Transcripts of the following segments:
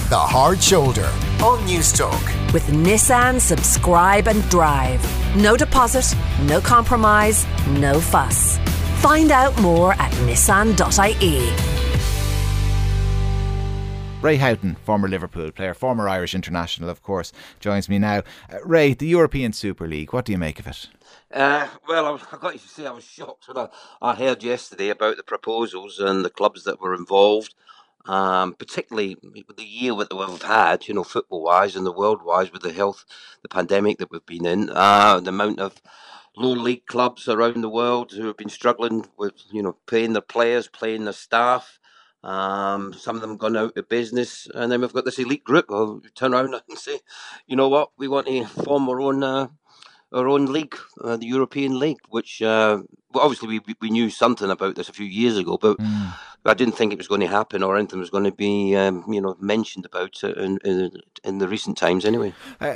The Hard Shoulder on Newstalk. With Nissan Subscribe and Drive. No deposit, no compromise, no fuss. Find out more at nissan.ie. Ray Houghton, former Liverpool player, former Irish international, of course, joins me now. Ray, the European Super League, what do you make of it? Well, I've got to say I was shocked when I heard yesterday about the proposals and the clubs that were involved, particularly with the year that we've had, football-wise and the world-wise with the pandemic that we've been in, the amount of lower league clubs around the world who have been struggling with, paying their players, paying their staff. Some of them gone out of business, and then we've got this elite group who turn around and say, you know what, we want to form our own league, the European League, which obviously we knew something about this a few years ago, but I didn't think it was going to happen or anything was going to be mentioned about it in the recent times anyway.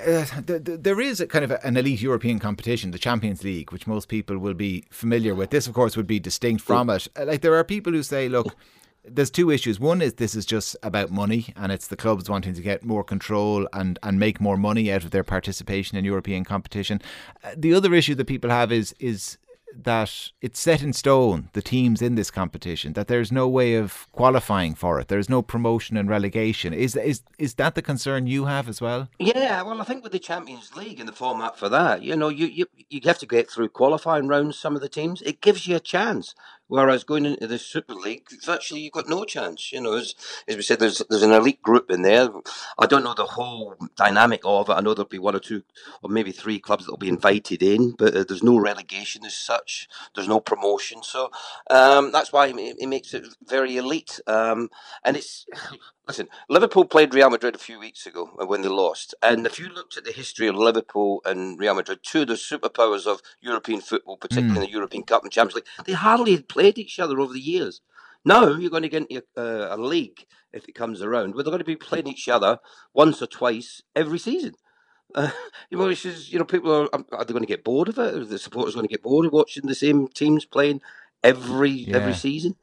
There is a kind of an elite European competition, the Champions League, which most people will be familiar with. This, of course, would be distinct from it. Like, there are people who say, look, there's two issues. One is this is just about money, and it's the clubs wanting to get more control and make more money out of their participation in European competition. The other issue that people have is that it's set in stone, the teams in this competition, that there's no way of qualifying for it. There's no promotion and relegation. Is that the concern you have as well? Yeah, well, I think with the Champions League and the format for that, you have to get through qualifying rounds, some of the teams. It gives you a chance. Whereas going into the Super League, virtually you've got no chance. As we said, there's an elite group in there. I don't know the whole dynamic of it. I know there'll be one or two or maybe three clubs that will be invited in, but there's no relegation as such. There's no promotion. So that's why it makes it very elite. And it's... Listen, Liverpool played Real Madrid a few weeks ago when they lost. And if you looked at the history of Liverpool and Real Madrid, two of the superpowers of European football, particularly in the European Cup and Champions League, they hardly had played each other over the years. Now you're going to get into a league, if it comes around, where they're going to be playing each other once or twice every season. People are they going to get bored of it? Are the supporters going to get bored of watching the same teams playing every season?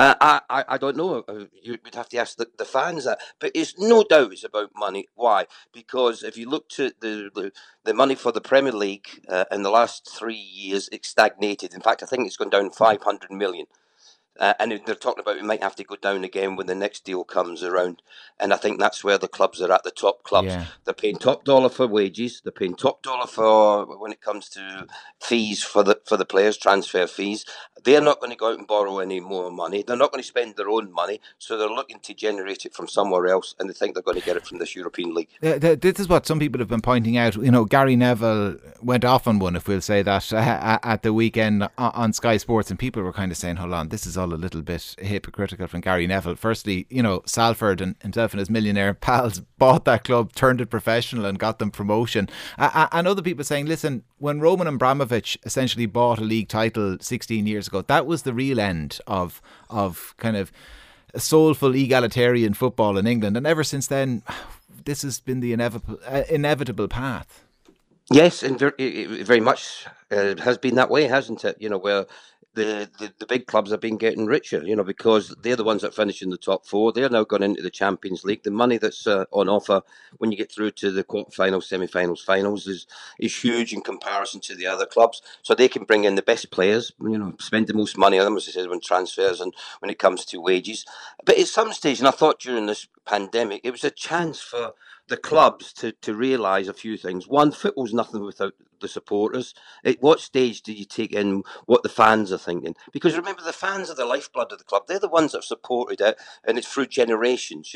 I don't know. You would have to ask the fans that. But it's no doubt it's about money. Why? Because if you looked at the money for the Premier League in the last 3 years, it's stagnated. In fact, I think it's gone down 500 million. And they're talking about it might have to go down again when the next deal comes around. And I think that's where the clubs are at, the top clubs. Yeah. They're paying top dollar for wages. They're paying top dollar for when it comes to fees for the players, transfer fees. They're not going to go out and borrow any more money. They're not going to spend their own money. So they're looking to generate it from somewhere else. And they think they're going to get it from this European League. This is what some people have been pointing out. Gary Neville went off on one, if we'll say that, at the weekend on Sky Sports. And people were kind of saying, hold on, this is all a little bit hypocritical from Gary Neville. Firstly, Salford and himself and his millionaire pals bought that club, turned it professional and got them promotion. And other people saying, listen, when Roman Abramovich essentially bought a league title 16 years ago, that was the real end of kind of soulful egalitarian football in England. And ever since then, this has been the inevitable path. Yes, and very much has been that way, hasn't it? Where the big clubs have been getting richer, because they're the ones that finish in the top four. They're now gone into the Champions League. The money that's on offer when you get through to the quarterfinals, semi-finals, finals is huge in comparison to the other clubs. So they can bring in the best players, spend the most money on them, as I said, when transfers and when it comes to wages. But at some stage, and I thought during this pandemic, it was a chance for the clubs to realise a few things. One, football's nothing without the supporters. At what stage do you take in what the fans are thinking? Because remember, the fans are the lifeblood of the club. They're the ones that have supported it, and it's through generations.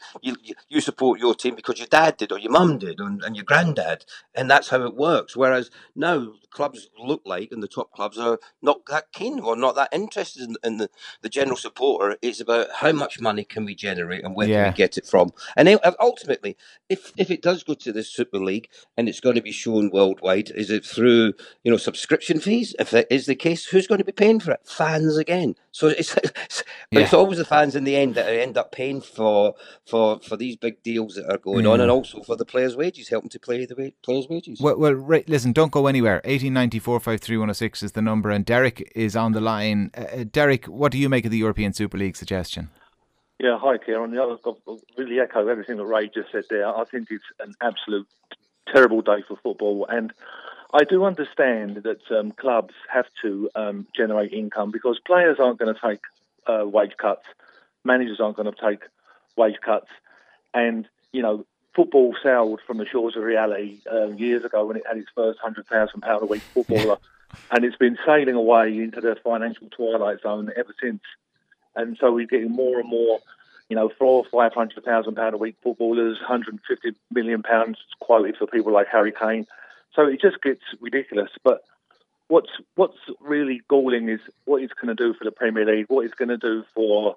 You support your team because your dad did, or your mum did, and your granddad, and that's how it works. Whereas now clubs look like, and the top clubs are not that keen or not that interested in the general supporter. It's about how much money can we generate and where can we get it from. And ultimately, if it does go to the Super League and it's going to be shown worldwide, is it through subscription fees? If that is the case, who's going to be paying for it? Fans again. So it's always the fans in the end that end up paying for these big deals that are going on, and also for the players' wages, helping to pay the players' wages. Well, right, listen, don't go anywhere. 1894 53106 is the number, and Derek is on the line. Derek, what do you make of the European Super League suggestion? Yeah, hi, Kieran. I'll really echo everything that Ray just said there. I think it's an absolute terrible day for football, and I do understand that clubs have to generate income because players aren't going to take wage cuts, managers aren't going to take wage cuts, and football sailed from the shores of reality years ago when it had its first £100,000 a week footballer, and it's been sailing away into the financial twilight zone ever since. And so we're getting more and more, £400,000 or £500,000 a week footballers, £150 million quoted for people like Harry Kane. So it just gets ridiculous. But what's really galling is what it's going to do for the Premier League, what it's going to do for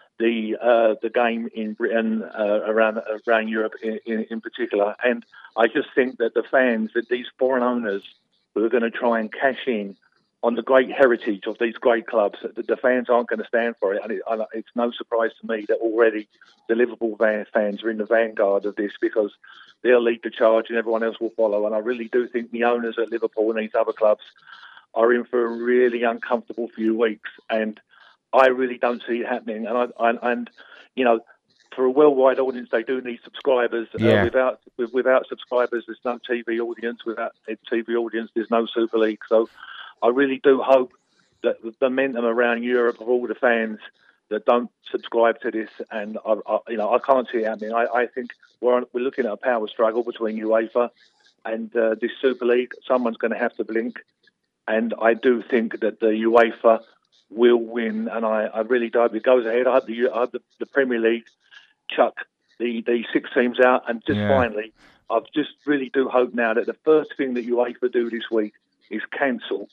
the game in Britain, around Europe in particular. And I just think that the fans, that these foreign owners who are going to try and cash in on the great heritage of these great clubs, the fans aren't going to stand for it. And it's no surprise to me that already the Liverpool fans are in the vanguard of this because they'll lead the charge and everyone else will follow. And I really do think the owners at Liverpool and these other clubs are in for a really uncomfortable few weeks. And I really don't see it happening. And for a worldwide audience, they do need subscribers. Yeah. Without subscribers, there's no TV audience. Without a TV audience, there's no Super League. So I really do hope that the momentum around Europe of all the fans that don't subscribe to this, and I can't see it happening. I think we're looking at a power struggle between UEFA and this Super League. Someone's going to have to blink, and I do think that the UEFA will win, and I really do hope it goes ahead. I hope the Premier League chuck the 6 teams out, and finally, I just really do hope now that the first thing that UEFA do this week is cancel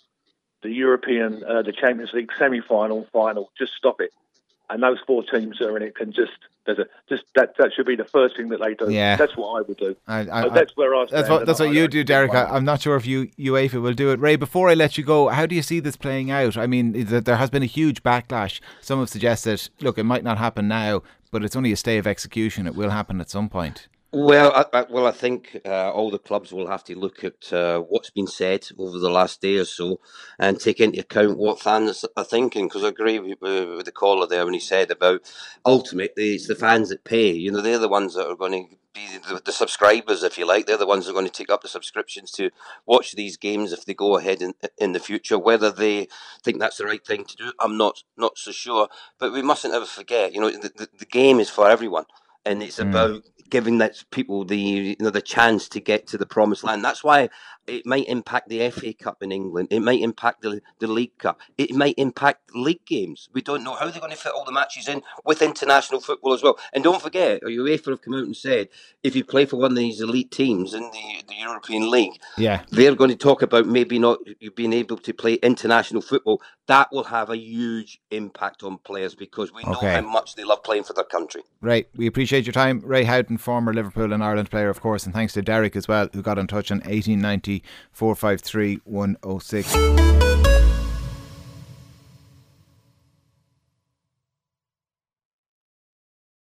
the the Champions League semi-final, final. Just stop it, and those 4 teams that are in it can that should be the first thing that they do. Yeah. That's what I would do. That's where I stand. That's what you do, Derek. I'm not sure if UEFA will do it. Ray, before I let you go, how do you see this playing out? I mean, there has been a huge backlash. Some have suggested, look, it might not happen now, but it's only a stay of execution. It will happen at some point. Well, I think all the clubs will have to look at what's been said over the last day or so and take into account what fans are thinking, because I agree with the caller there when he said about ultimately it's the fans that pay. They're the ones that are going to be the subscribers, if you like. They're the ones that are going to take up the subscriptions to watch these games if they go ahead in the future. Whether they think that's the right thing to do, I'm not so sure. But we mustn't ever forget, the game is for everyone. And it's about giving that people the chance to get to the promised land. That's why it might impact the FA Cup in England. It might impact the League Cup. It might impact league games. We don't know how they're going to fit all the matches in with international football as well. And don't forget, UEFA have come out and said, if you play for one of these elite teams in the European League, they're going to talk about maybe not you being able to play international football. That will have a huge impact on players because we know how much they love playing for their country. Right. We appreciate your time. Ray Houghton, former Liverpool and Ireland player, of course, and thanks to Derek as well, who got in touch on 1890 453 106.